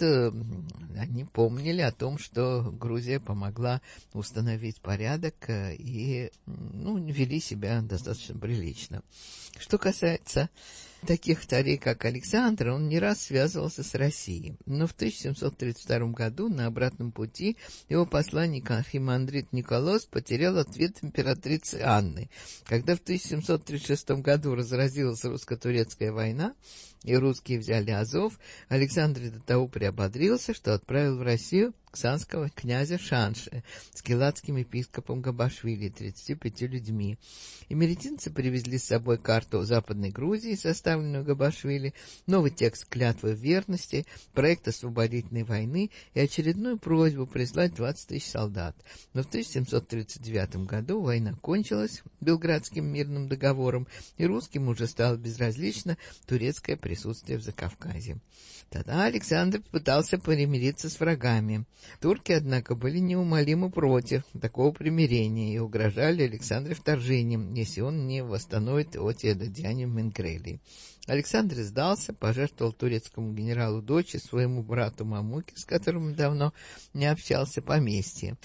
они помнили о том, что Грузия помогла установить порядок и вели себя достаточно прилично. Что касается таких царей, как Александр, он не раз связывался с Россией. Но в 1732 году на обратном пути его посланник архимандрит Николос потерял ответ императрицы Анны. Когда в 1736 году разразилась русско-турецкая война, и русские взяли Азов, Александр до того приободрился, что отправил в Россию ксанского князя Шанши с геладским епископом Габашвили, 35 людьми. Эмеретинцы привезли с собой карту Западной Грузии, составленную Габашвили, новый текст клятвы верности, проект освободительной войны и очередную просьбу прислать 20 тысяч солдат. Но в 1739 году война кончилась Белградским мирным договором, и русским уже стало безразлично турецкое присутствие в Закавказье. Тогда Александр пытался примириться с врагами. Турки, однако, были неумолимо против такого примирения и угрожали Александру вторжением, если он не восстановит Отьедодяню Менгрелии. Александр сдался, пожертвовал турецкому генералу дочь и своему брату Мамуке, с которым давно не общался, поместье.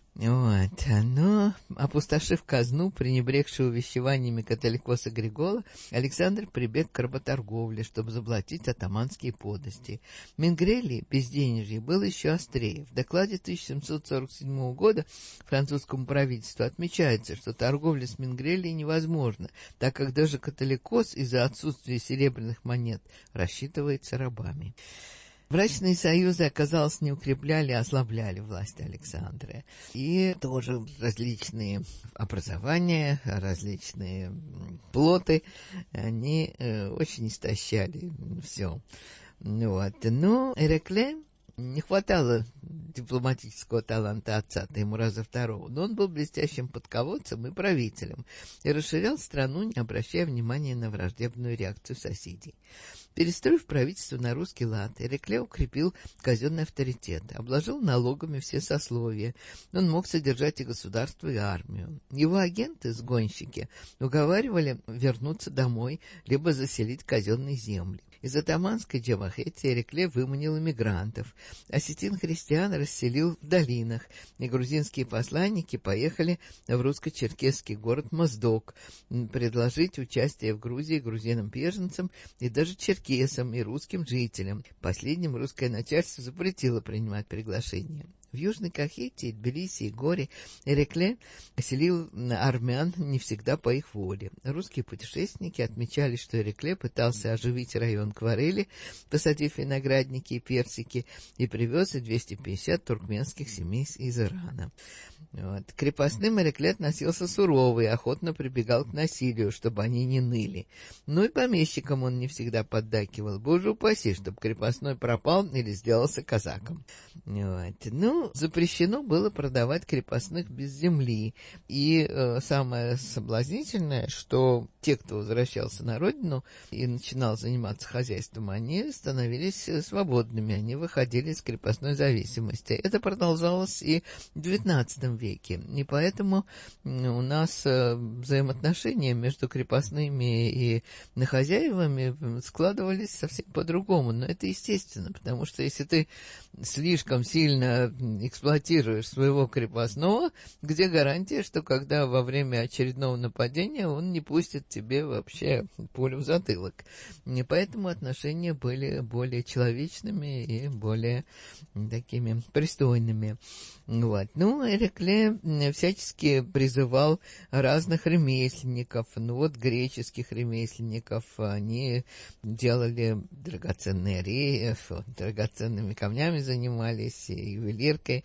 Но, опустошив казну, пренебрегши увещеваниями католикоса Григола, Александр прибег к работорговле, чтобы заплатить атаманские подати. Менгрелии безденежье было еще острее. В докладе 1747 года французскому правительству отмечается, что торговля с Менгрелией невозможна, так как даже католикос из-за отсутствия серебряных монет рассчитывается рабами. Брачные союзы, оказалось, не укрепляли, а ослабляли власть Александра. И тоже различные образования, различные плоты, они очень истощали все. Но Эрекле не хватало дипломатического таланта отца Теймураза II, но он был блестящим подководцем и правителем и расширял страну, не обращая внимания на враждебную реакцию соседей. Перестроив правительство на русский лад, Эрекле укрепил казенный авторитет, обложил налогами все сословия. Он мог содержать и государство, и армию. Его агенты-сгонщики уговаривали вернуться домой, либо заселить казенные земли. Из атаманской Джавахети Эрекле выманил эмигрантов. Осетин-христиан расселил в долинах, и грузинские посланники поехали в русско-черкесский город Моздок предложить участие в Грузии грузинам-беженцам и даже черкесам и русским жителям. Последним русское начальство запретило принимать приглашение. В Южной Кахетии, Тбилиси и Горе Эрекле селил армян не всегда по их воле. Русские путешественники отмечали, что Эрекле пытался оживить район Кварели, посадив виноградники и персики, и привез 250 туркменских семей из Ирана. К крепостным Эрекле относился сурово и охотно прибегал к насилию, чтобы они не ныли. Но и помещикам он не всегда поддакивал. Боже упаси, чтобы крепостной пропал или сделался казаком. Запрещено было продавать крепостных без земли. И самое соблазнительное, что те, кто возвращался на родину и начинал заниматься хозяйством, они становились свободными, они выходили из крепостной зависимости. Это продолжалось и в XIX веке. И поэтому у нас взаимоотношения между крепостными и хозяевами складывались совсем по-другому. Но это естественно, потому что если ты слишком сильно эксплуатируешь своего крепостного, где гарантия, что когда во время очередного нападения он не пустит тебе вообще пулю в затылок. И поэтому отношения были более человечными и более такими пристойными. Эрекле всячески призывал разных ремесленников. Греческих ремесленников. Они делали драгоценные драгоценными камнями занимались, ювелиркой.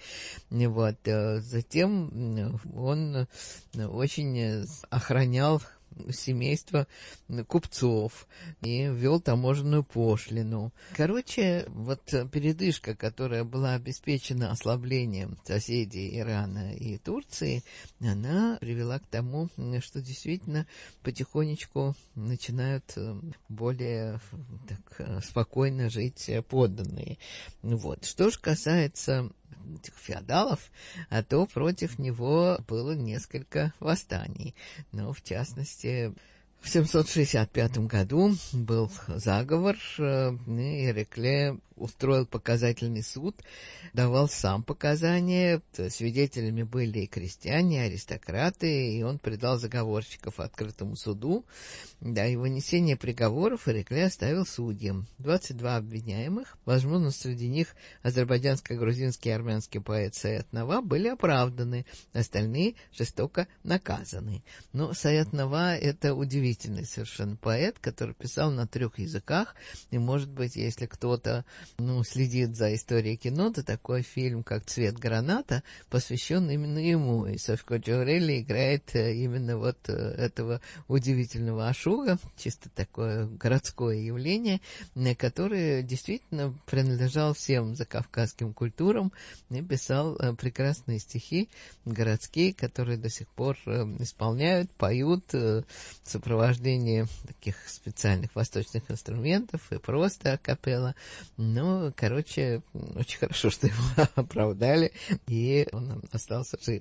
Затем он очень охранял семейство купцов и ввел таможенную пошлину. Передышка, которая была обеспечена ослаблением соседей Ирана и Турции, она привела к тому, что действительно потихонечку начинают более спокойно жить подданные. Что же касается этих феодалов, то против него было несколько восстаний. В частности, в 765 году был заговор, и Эрекле устроил показательный суд, давал сам показания. Свидетелями были и крестьяне, и аристократы, и он предал заговорщиков открытому суду. Да, и вынесение приговоров Ирекле оставил судьям. 22 обвиняемых, возможно, среди них азербайджанско-грузинский и армянский поэт Саят Нава, были оправданы, остальные жестоко наказаны. Но Саят Нава — это удивительный совершенно поэт, который писал на 3 языках, и, может быть, если кто-то следит за историей кино, то такой фильм, как «Цвет граната», посвящен именно ему, и Софько Джаурели играет именно вот этого удивительного ашуга, чисто такое городское явление, которое действительно принадлежал всем закавказским культурам и писал прекрасные стихи городские, которые до сих пор исполняют, поют в сопровождении таких специальных восточных инструментов и просто акапелла. Ну, короче, очень хорошо, что его оправдали, и он остался жив.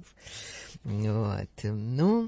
Вот. Ну,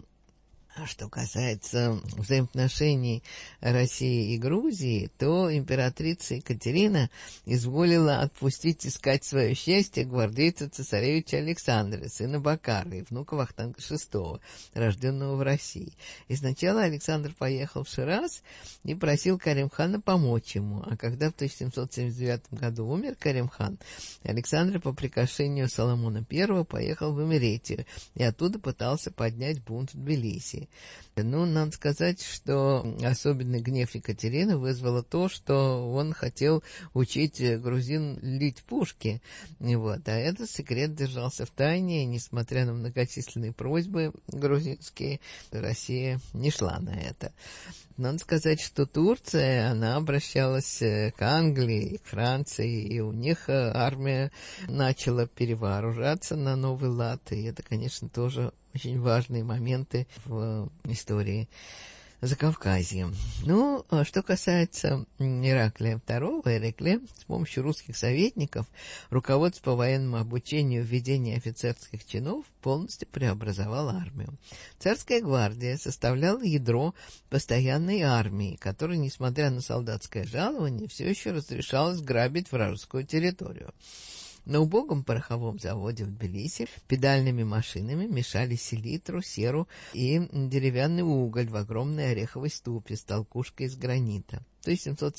а что касается взаимоотношений России и Грузии, то императрица Екатерина изволила отпустить искать свое счастье гвардейца цесаревича Александра, сына Бакара и внука Вахтанга VI, рожденного в России. И сначала Александр поехал в Шираз и просил Карим-хана помочь ему, а когда в 1779 году умер Карим-хан, Александр по приглашению Соломона I поехал в Имеретию и оттуда пытался поднять бунт в Тбилиси. Ну, надо сказать, что особенный гнев Екатерины вызвало то, что он хотел учить грузин лить пушки. Вот. А этот секрет держался в тайне, и, несмотря на многочисленные просьбы грузинские, Россия не шла на это. Надо сказать, что Турция, она обращалась к Англии, к Франции, и у них армия начала перевооружаться на новый лад, и это, конечно, тоже очень важные моменты в истории Закавказья. Ну, что касается Ираклия II, Ирекле с помощью русских советников руководство по военному обучению и введению офицерских чинов полностью преобразовал армию. Царская гвардия составляла ядро постоянной армии, которой, несмотря на солдатское жалование, все еще разрешалось грабить вражескую территорию. На убогом пороховом заводе в Тбилиси педальными машинами мешали селитру, серу и деревянный уголь в огромной ореховой ступе с толкушкой из гранита. В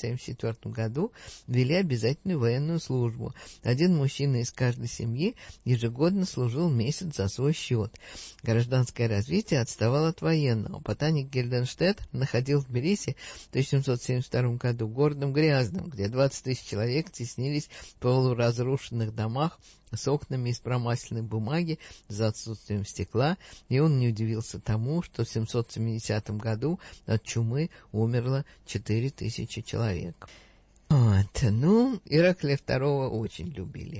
1774 году ввели обязательную военную службу. Один мужчина из каждой семьи ежегодно служил месяц за свой счет. Гражданское развитие отставало от военного. Ботаник Гильденштедт находил в Тбилиси в 1772 году городом грязным, где 20 тысяч человек теснились в полуразрушенных домах с окнами из промасленной бумаги за отсутствием стекла, и он не удивился тому, что в 770 году от чумы умерло 4000 человек. Вот. Ну, Ираклия II очень любили.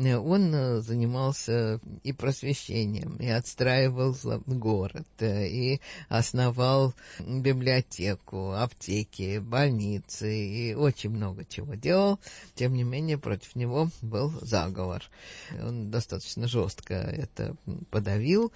Он занимался и просвещением, и отстраивал город, и основал библиотеку, аптеки, больницы, и очень много чего делал. Тем не менее, против него был заговор. Он достаточно жестко это подавил,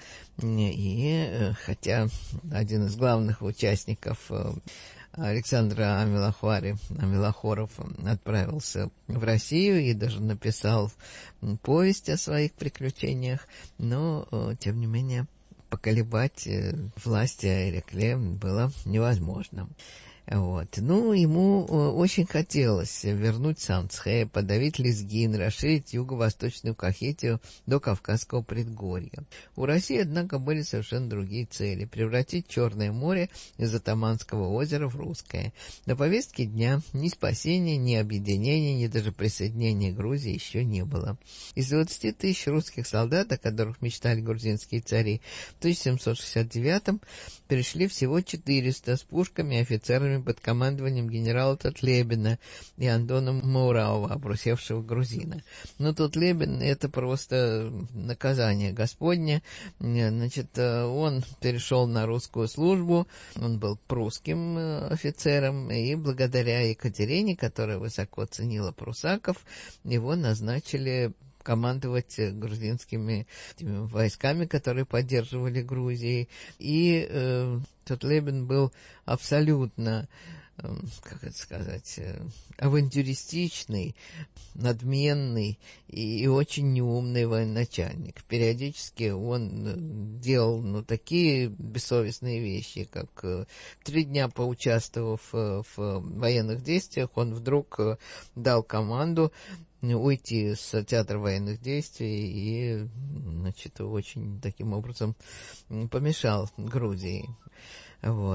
и хотя один из главных участников Александра Амилохоров отправился в Россию и даже написал повесть о своих приключениях, но, тем не менее, поколебать власть Ирекле было невозможно. Вот. Ну, ему очень хотелось вернуть Самцхэ, подавить Лезгин, расширить юго-восточную Кахетию до Кавказского предгорья. У России, однако, были совершенно другие цели – превратить Черное море из Атаманского озера в Русское. На повестке дня ни спасения, ни объединения, ни даже присоединения Грузии еще не было. Из 20 тысяч русских солдат, о которых мечтали грузинские цари, в 1769-м перешли всего 400 с пушками и офицерами под командованием генерала Татлебина и Андона Маурауа, обрусевшего грузина. Но Татлебин — это просто наказание Господне. Значит, он перешел на русскую службу, он был прусским офицером, и благодаря Екатерине, которая высоко ценила прусаков, его назначили командовать грузинскими войсками, которые поддерживали Грузию. И Татлебин был абсолютно как это сказать, авантюристичный, надменный и очень неумный военачальник. Периодически он делал такие бессовестные вещи, как 3 дня поучаствовав в военных действиях, он вдруг дал команду уйти с театра военных действий и, очень таким образом помешал Грузии. В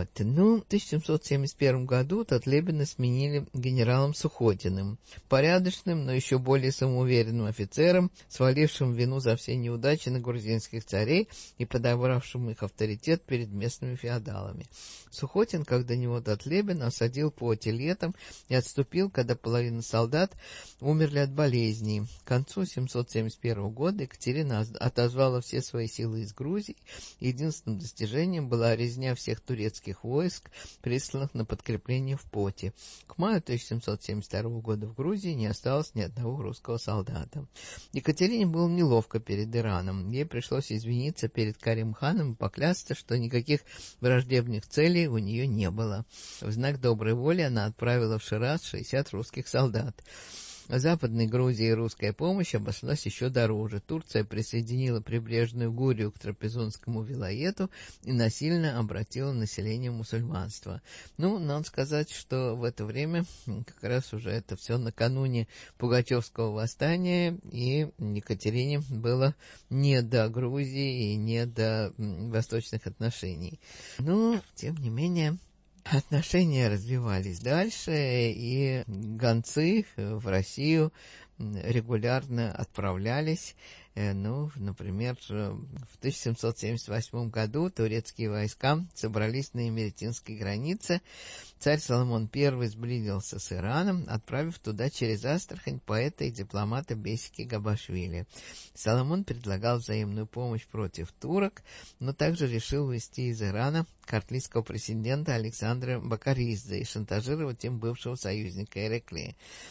1771 году Татлебина сменили генералом Сухотиным, порядочным, но еще более самоуверенным офицером, свалившим вину за все неудачи на грузинских царей и подобравшим их авторитет перед местными феодалами. Сухотин, как до него Татлебин, осадил Поти летом и отступил, когда половина солдат умерли от болезней. К концу 771 года Екатерина отозвала все свои силы из Грузии. Единственным достижением была резня всех турецких войск, присланных на подкрепление в Поти. К маю 1772 года в Грузии не осталось ни одного русского солдата. Екатерине было неловко перед Ираном. Ей пришлось извиниться перед Карим-ханом и поклясться, что никаких враждебных целей у нее не было. В знак доброй воли она отправила в Шираз 60 русских солдат. В Западной Грузии русская помощь обошлась еще дороже. Турция присоединила прибрежную Гурию к Трапезунскому вилаету и насильно обратила население в мусульманство. Надо сказать, что в это время, как раз уже это все накануне Пугачевского восстания, и Екатерине было не до Грузии и не до восточных отношений. Тем не менее, отношения развивались дальше, и гонцы в Россию регулярно отправлялись. Например, в 1778 году турецкие войска собрались на Имеретинской границе. Царь Соломон I сблизился с Ираном, отправив туда через Астрахань поэта и дипломата Бесики Габашвили. Соломон предлагал взаимную помощь против турок, но также решил увезти из Ирана картлийского президента Александра Бакаридзе и шантажировать им бывшего союзника Ирекли.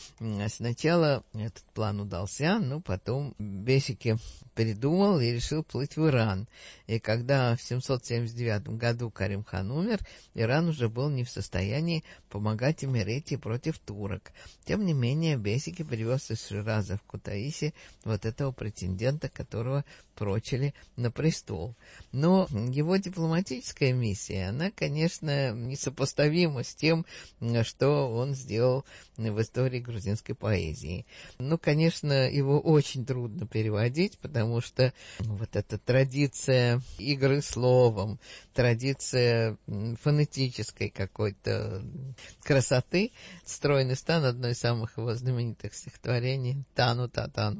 Сначала этот план удался, но потом Бесики передумал и решил плыть в Иран. И когда в 779 году Карим-хан умер, Иран уже был не в состоянии помогать Имеретии против турок. Тем не менее, Бесики привез из Шираза в Кутаиси этого претендента, которого прочили на престол. Но его дипломатическая миссия, она, конечно, несопоставима с тем, что он сделал в истории грузинской поэзии. Конечно, его очень трудно переводить, потому что эта традиция игры словом, традиция фонетической какой-то красоты, «Стройный стан» — одно из самых его знаменитых стихотворений, «Тану-та-тану».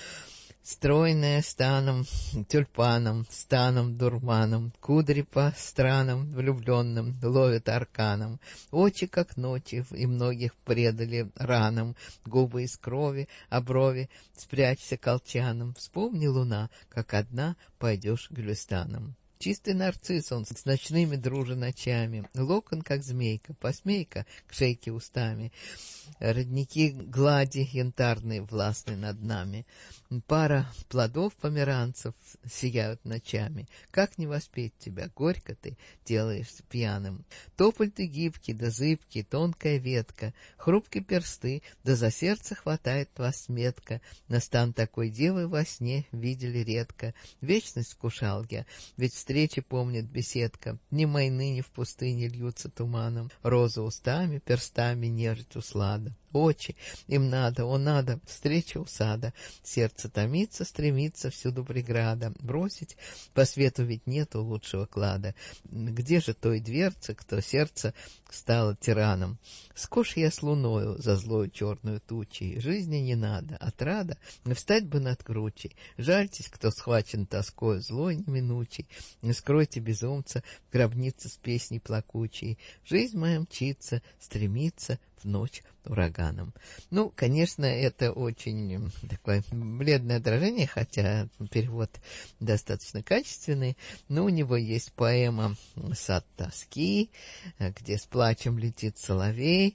Стройная станом, тюльпаном, станом, дурманом, кудри по странам влюбленным ловят арканом, очи, как ночи, и многих предали ранам, губы из крови, а брови спрячься колчаном, вспомни, луна, как одна пойдешь Гюлистаном. Чистый нарцисс он с ночными дружи ночами, локон, как змейка, посмейка к шейке устами, родники глади янтарные властны над нами, пара плодов померанцев сияют ночами. Как не воспеть тебя, горько ты делаешься пьяным. Тополь ты гибкий, да зыбкий, тонкая ветка, хрупкие персты, да за сердце хватает вас метка. На стан такой девы во сне видели редко. Вечность вкушал я, ведь встречи помнит беседка. Дни мои ныне в пустыне льются туманом, розы устами, перстами нежить услада. Очи, им надо, о надо, встреча у сада. Сердце томится, стремится, всюду преграда. Бросить по свету ведь нету лучшего клада. Где же той дверцы, кто сердце стало тираном? Скош я с луною за злою черную тучей. Жизни не надо, отрада, встать бы над кручей. Жальтесь, кто схвачен тоской злой неминучей. Не скройте безумца в гробнице с песней плакучей. Жизнь моя мчится, стремится в ночь ураганом. Ну, конечно, это очень такое бледное отражение, хотя перевод достаточно качественный, но у него есть поэма «Сад тоски», где с плачем летит соловей,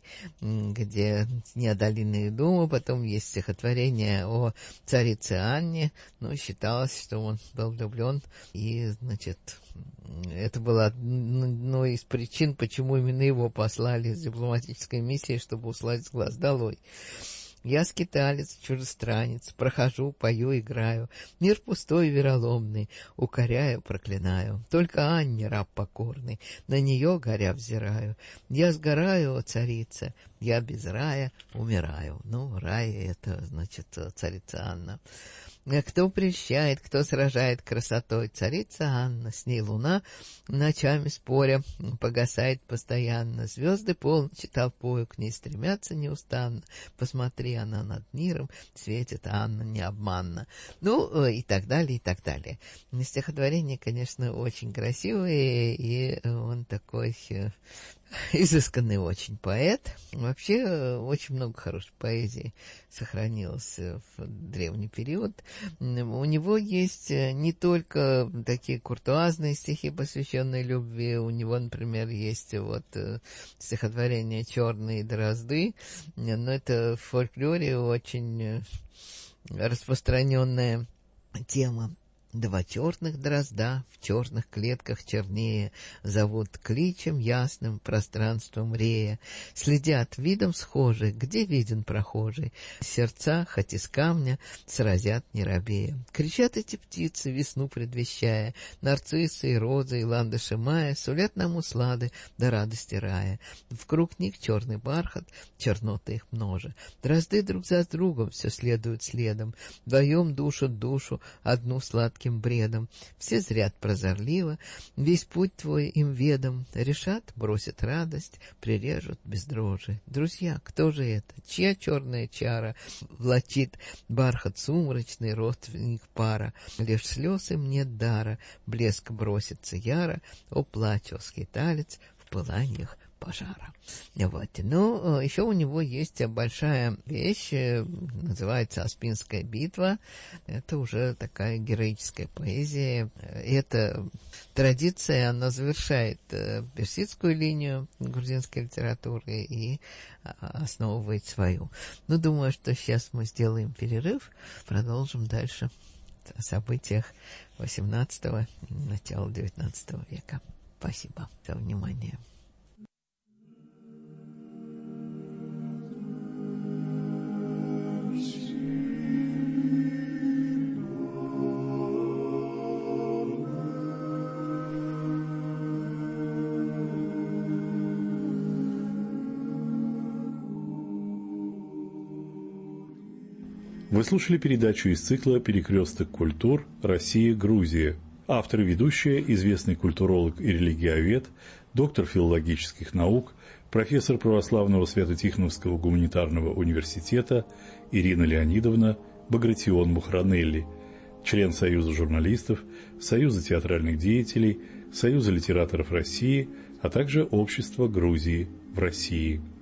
где неодолимые думы, потом есть стихотворение о царице Анне, ну, считалось, что он был влюблен, и, значит, это была одной из причин, почему именно его послали с дипломатической миссией, чтобы услать с глаз долой. Я скиталец, чужестранец, прохожу, пою, играю, мир пустой и вероломный, укоряю, проклинаю, только Анне раб покорный, на нее горя взираю. Я сгораю, о царица, я без рая умираю. Ну, рай — это, значит, царица Анна. Кто прельщает, кто сражает красотой, царица Анна, с ней луна, ночами споря, погасает постоянно. Звезды полночи толпою к ней стремятся неустанно. Посмотри, она над миром светит, Анна необманна. Ну, и так далее, и так далее. Стихотворение, конечно, очень красивое, и он такой изысканный очень поэт. Вообще, очень много хорошей поэзии сохранилось в древний период. У него есть не только такие куртуазные стихи, посвященные любви. У него, например, есть вот стихотворение «Черные дрозды», но это в фольклоре очень распространенная тема. Два черных дрозда в черных клетках чернее зовут кличем ясным пространством рея. Следят видом схожий, где виден прохожий. Сердца, хоть из камня, сразят не робея. Кричат эти птицы, весну предвещая. Нарциссы и розы, и ландыши мая сулят нам услады до радости рая. Вкруг них черный бархат, черноты их множе. Дрозды друг за другом все следуют следом. Вдвоем душат душу одну сладким бредом. Все зрят прозорливо, весь путь твой им ведом. Решат, бросят радость, прирежут без дрожи. Друзья, кто же это? Чья черная чара влачит бархат сумрачный, родственник пара? Лишь слез им нет дара, блеск бросится яро, о, плачь, о, скиталец, в пыланиях пожара. Вот. Ну, еще у него есть большая вещь, называется «Аспинская битва». Это уже такая героическая поэзия. Эта традиция, она завершает персидскую линию грузинской литературы и основывает свою. Ну, думаю, что сейчас мы сделаем перерыв, продолжим дальше о событиях XVIII, начала XIX века. Спасибо за внимание. Вы слушали передачу из цикла «Перекресток культур. Россия. Грузия». Автор и ведущая, известный культуролог и религиовед, доктор филологических наук, профессор православного Свято-Тихоновского гуманитарного университета Ирина Леонидовна Багратион-Мухранелли, член Союза журналистов, Союза театральных деятелей, Союза литераторов России, а также Общества Грузии в России.